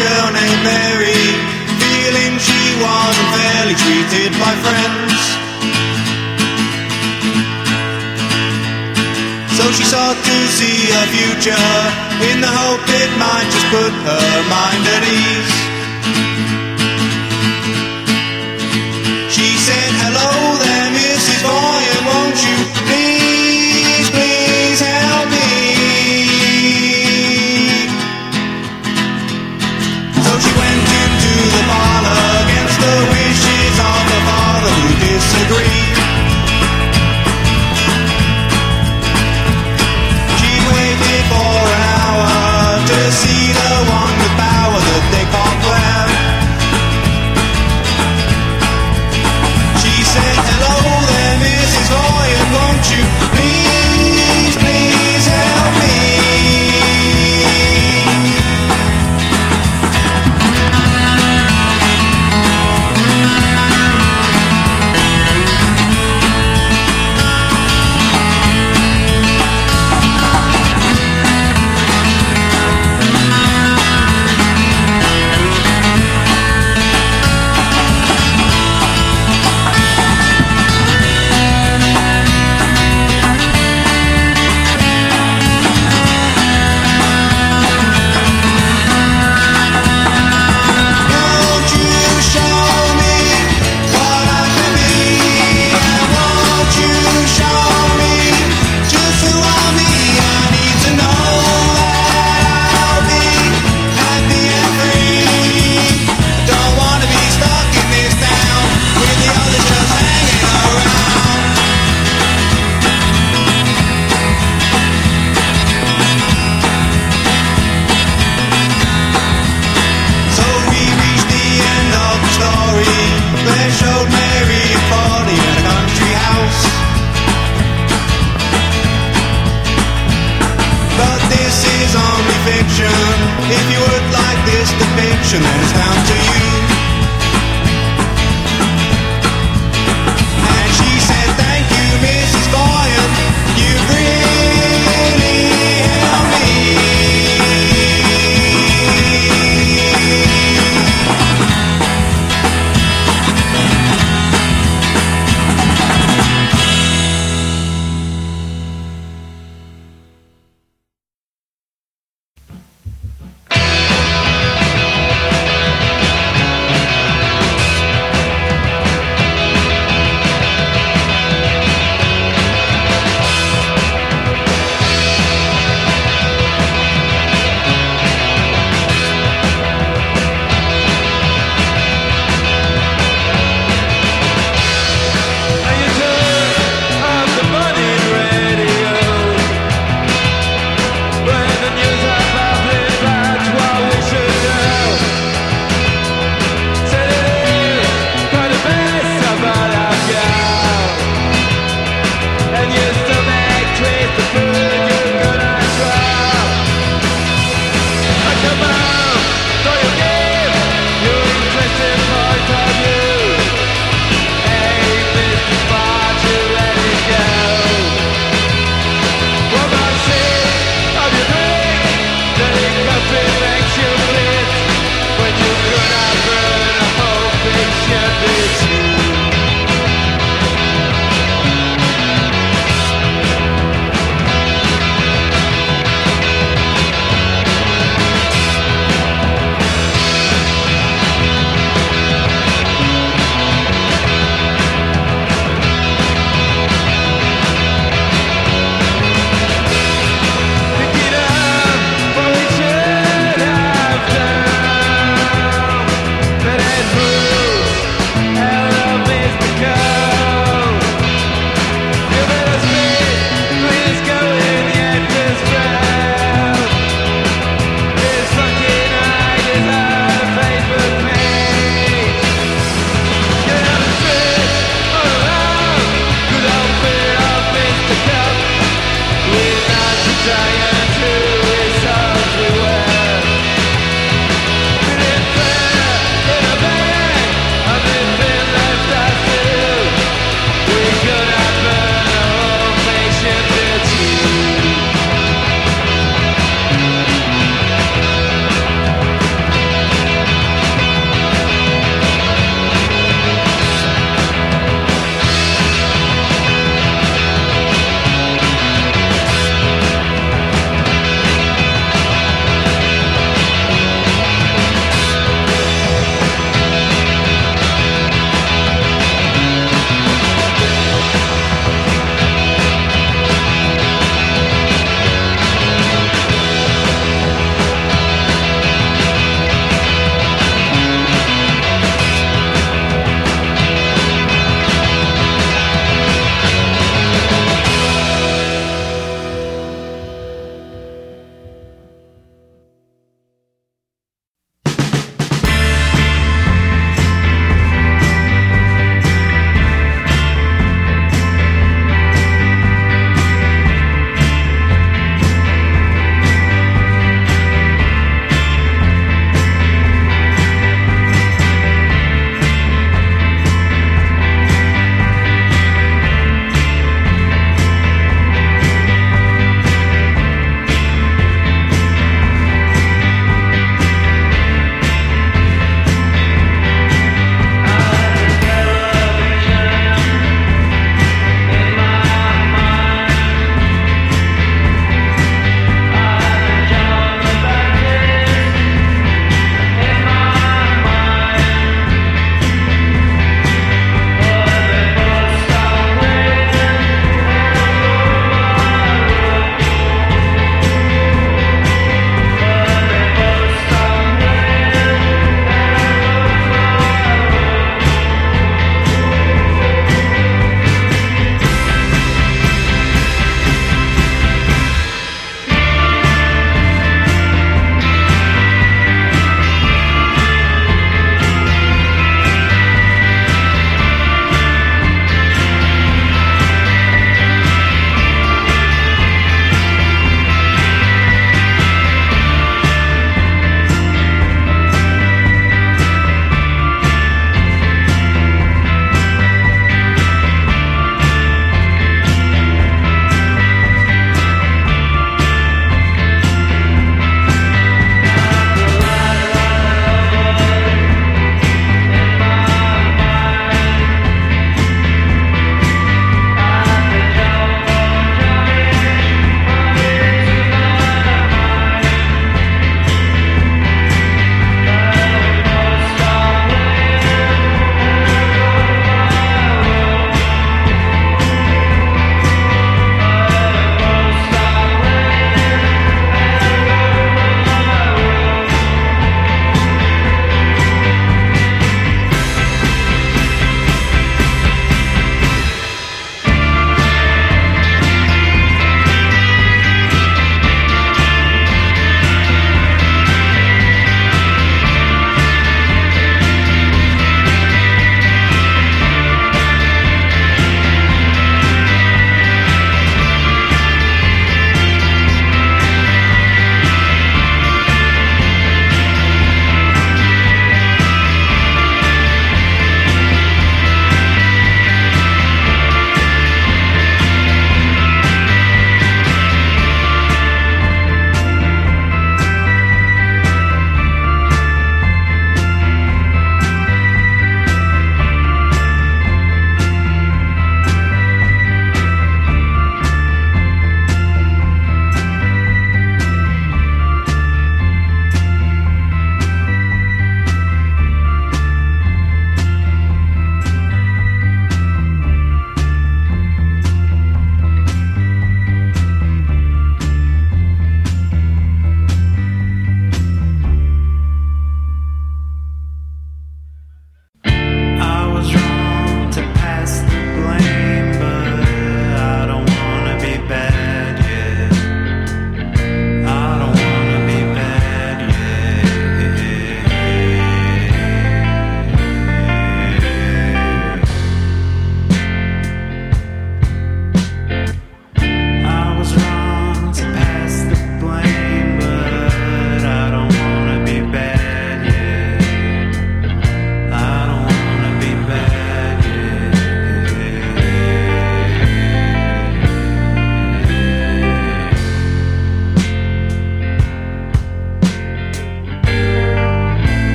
girl named Mary, feeling she was unfairly treated by friends. So she sought to see her future, in the hope it might just put her mind at ease. She said, hello there, Mrs. Boyan, won't you please, please help me? So she went into the parlor against the wishes of her father who disagreed. She waited for an hour to see the one with power that they call Claire. She said, hello there, Mrs. Boyan, won't you please, please help me? If you would like this depiction, then it's down to you. And she said, thank you, Mrs. Boyan, you've really helped me.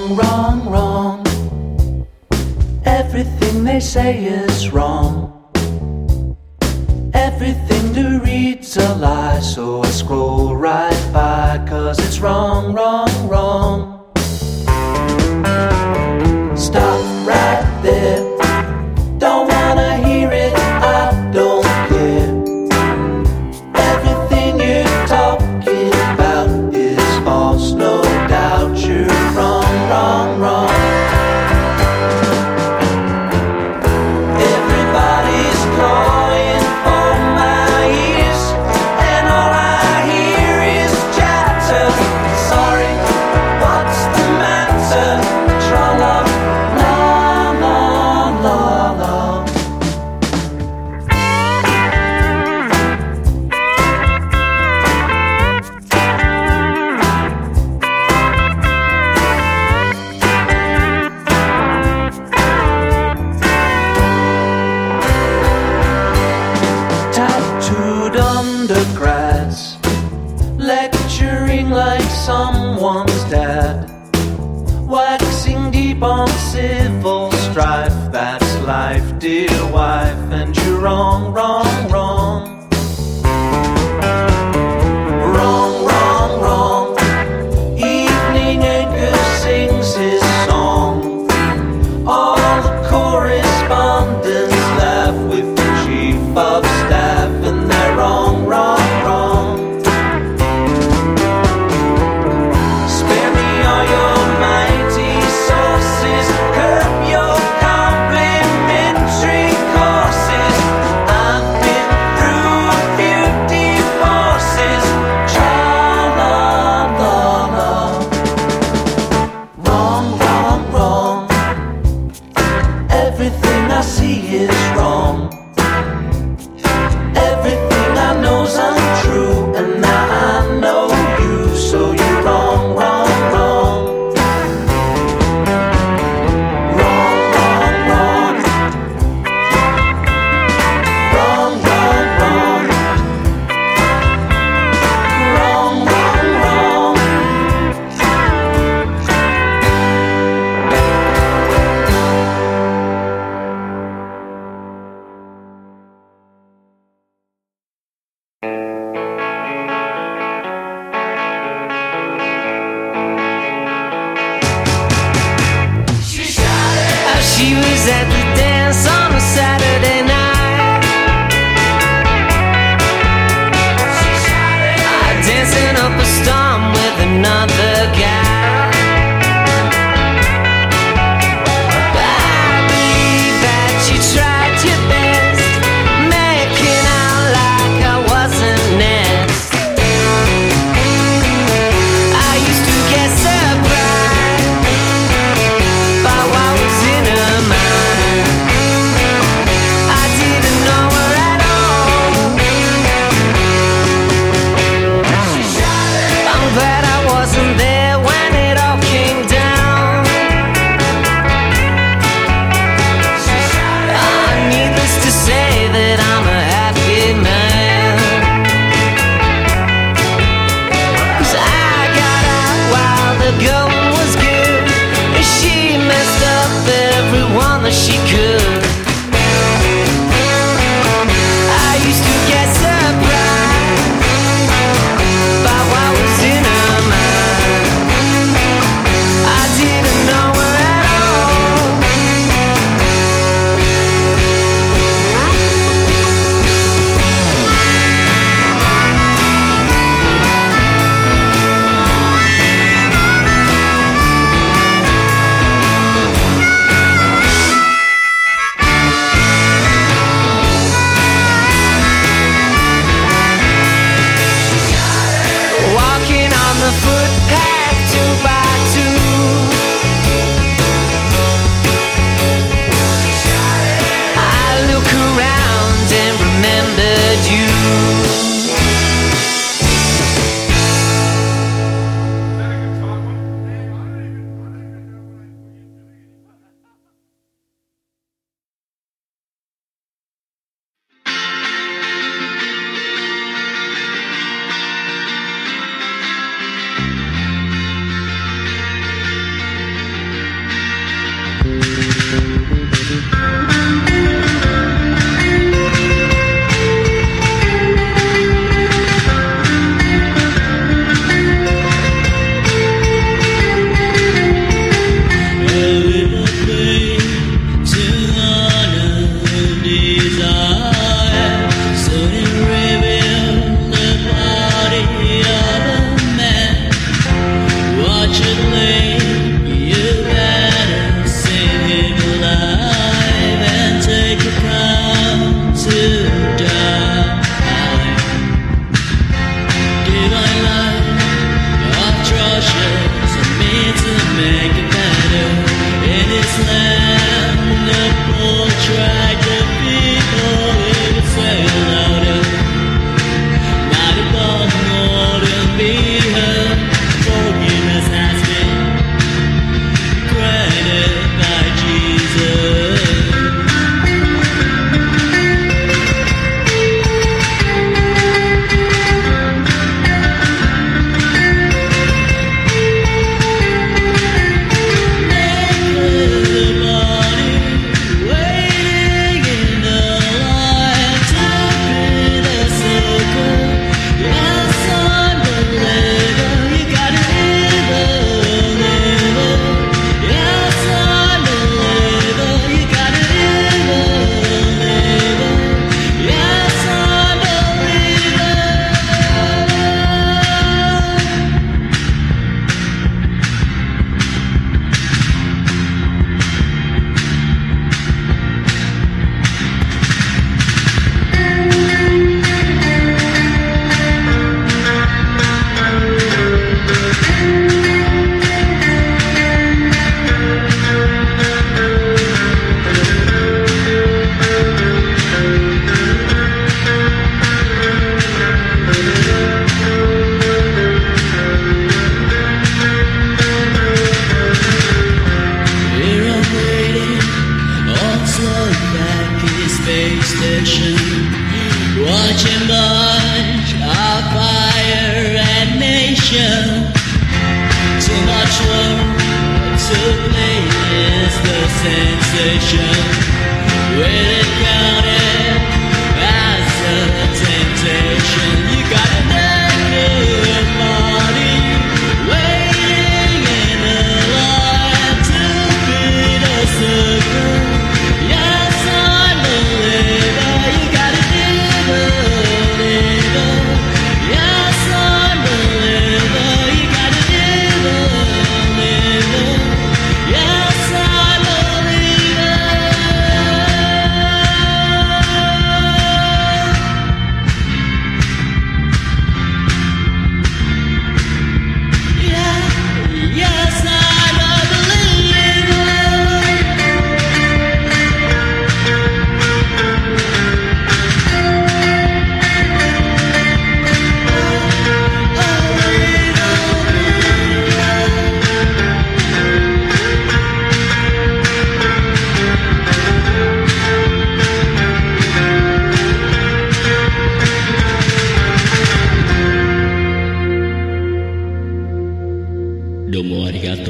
wrong, wrong, wrong. Everything they say is wrong. Everything to read's a lie, so I scroll right by, 'cause it's wrong, wrong, wrong. Stop right there. Don't wanna hear it, I don't care. Everything you're talking about is false, no doubt. You're wrong, wrong, wrong. Everybody's clawing for my ears, and all I hear is chatter. Sorry, what's the matter? Tra-la, la, la, la, la. Tattooed undergrads, lecturing like someone's dad, waxing deep on civil strife. That's life, dear wife, and you're wrong, wrong, wrong. Wrong, wrong, wrong. Evening anchor sings his song. All the correspondents laugh with the chief of staff, and they're wrong, wrong, wrong. Spare me all your mighty sources, curb your complimentary courses. I've been through a few divorces. Tra-la-la-la. Wrong, wrong, wrong. Everything I see is wrong. Everything I know's untrue, and now I know you, so you're wrong, wrong, wrong. Wrong, wrong, wrong. Wrong, wrong, wrong. Wrong, wrong, wrong. She was at the dance on a Saturday night, dancing up a storm with another guy. I believe that you tried your best, making out like I wasn't next. I used to get surprised by what was in her mind. cautious and mean to make it better. In this land, the poor tried to people, it would say louder. Mighty born more to be heard. Forgiveness has been granted by Jesus. Watching bunch of fire and nation. Too much work to play is the sensation. Will it count it as a temptation? You got a naked body waiting in a line to be the circle. Yes, I'm a believer. You got a believer. Yes, I'm a believer. You got a believer. Yes, I'm a believer. Yeah, yes, I'm a believer. Domo arigato.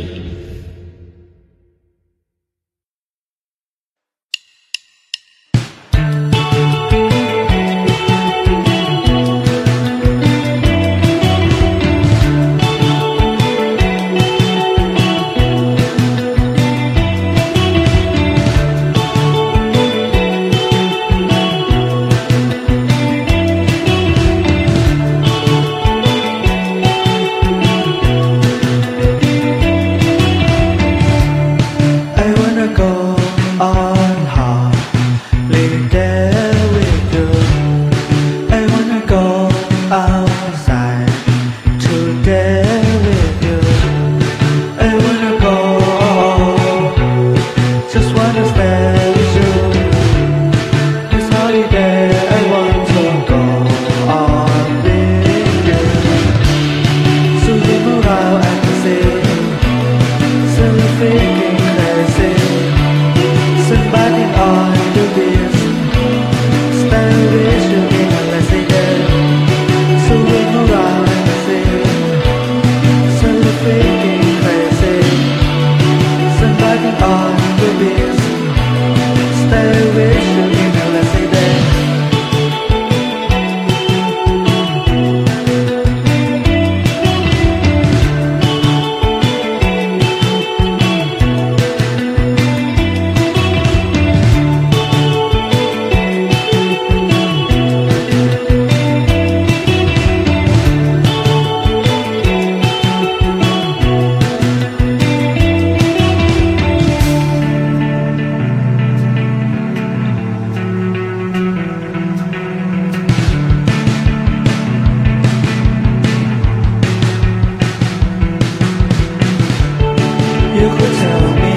You could tell me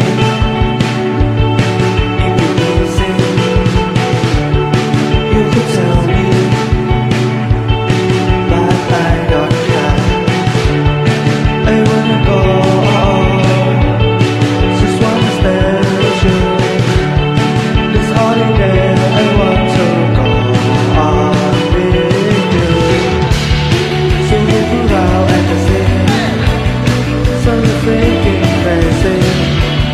if you're easy. You could tell me, but I don't care. I wanna go, just wanna stay with you. This holiday I want to go on with you. Singing around at the sea, so you're freaking crazy.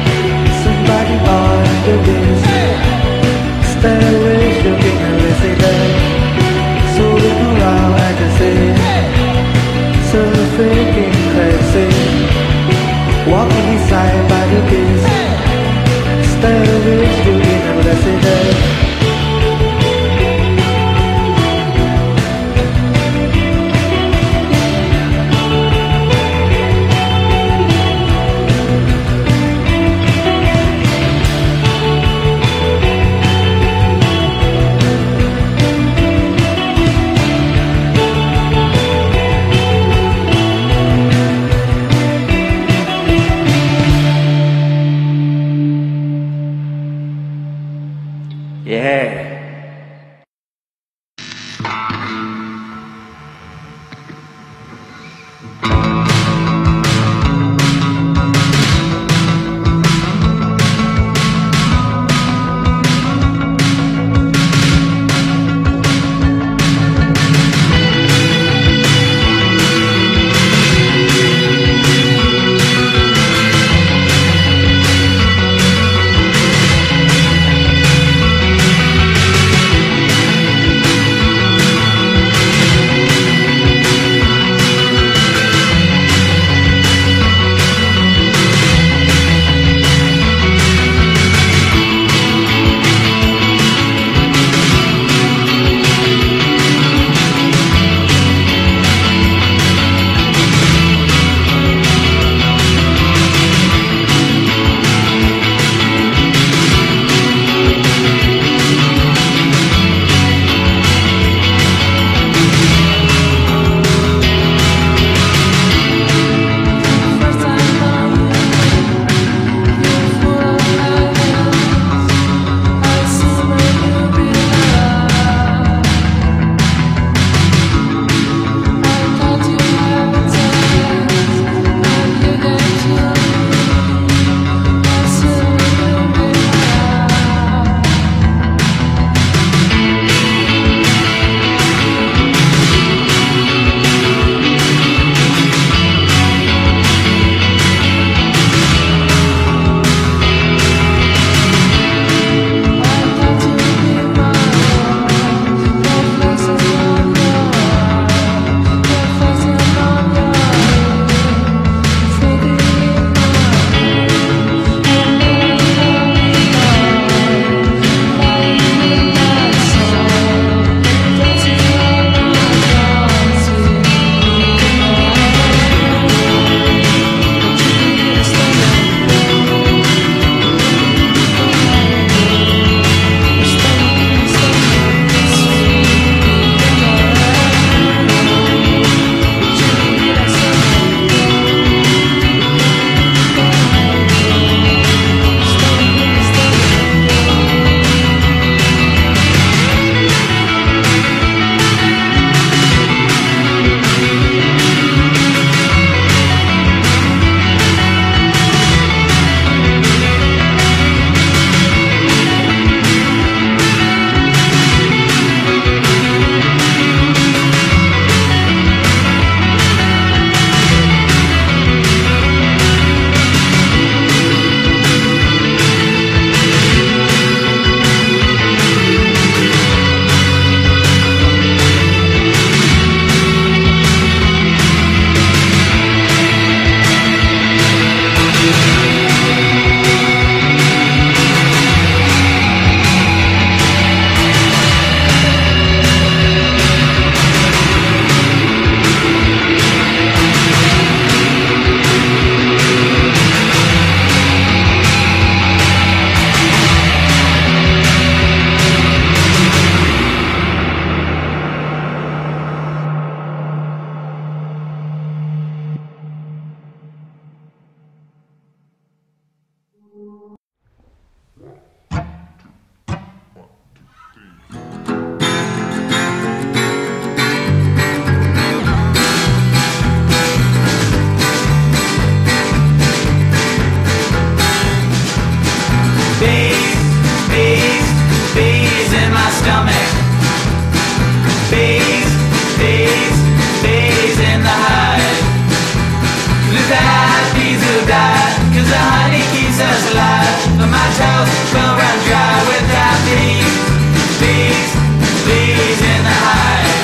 'cause the honey keeps us alive. And my toes will run dry without bees, bees, bees in the hive.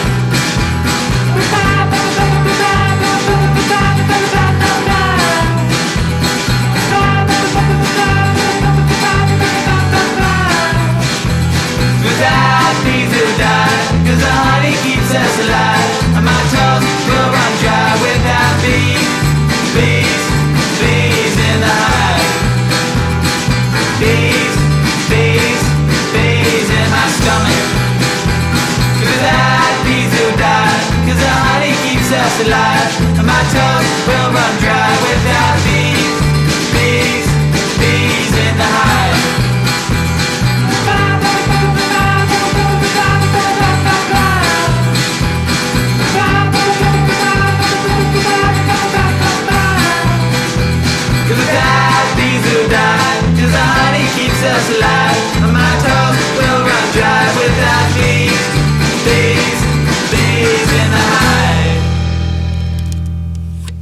Without bees who die, 'cause the honey keeps us alive. And my toes will run dry without bees, bees, bees in the hive. Bees, bees, bees in my stomach. Without bees who die, 'cause the honey keeps us alive. And my toes will run dry without bees, bees, bees in the hive. Without bees who die, 'cause the honey keeps us alive. And my toes will run dry without bees, bees, bees in the hive.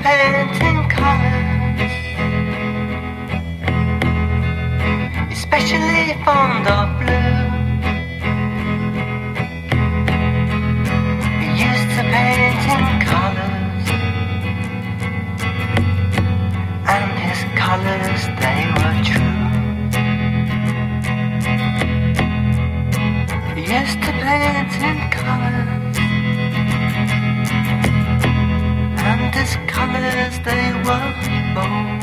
paint in colours, especially fond of blue. He used to paint in colours, and his colours, they were true. He used to paint in colours, and his colours, they were bold.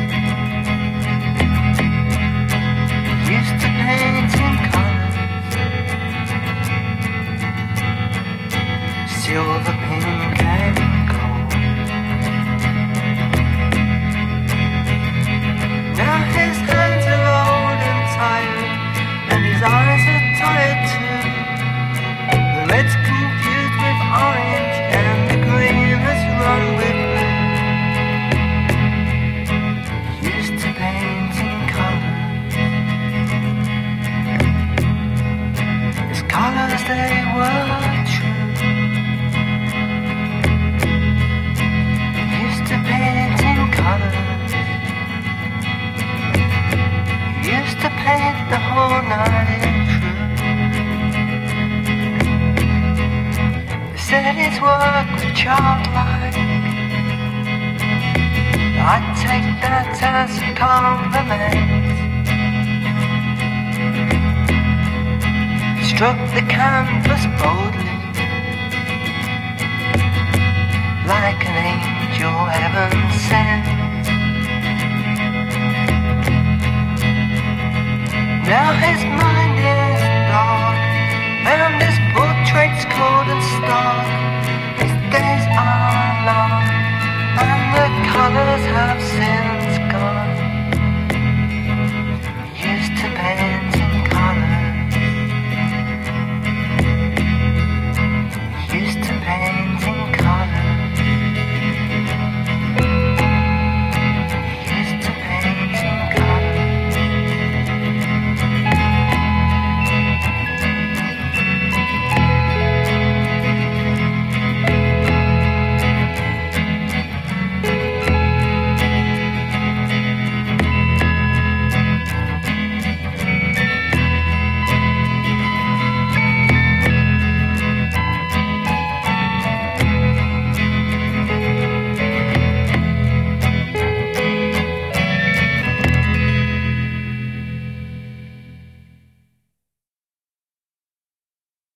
He used to paint in colours, silver, pink and gold. Now his hands are old and tired, and his eyes are tired too. The red's confused with orange, and the green has run with blue. He used to paint in colours, his colours, they were true. He used to paint in colours, he used to paint the whole night through. They said his work was childlike. I'd take that as a compliment. He struck the canvas boldly,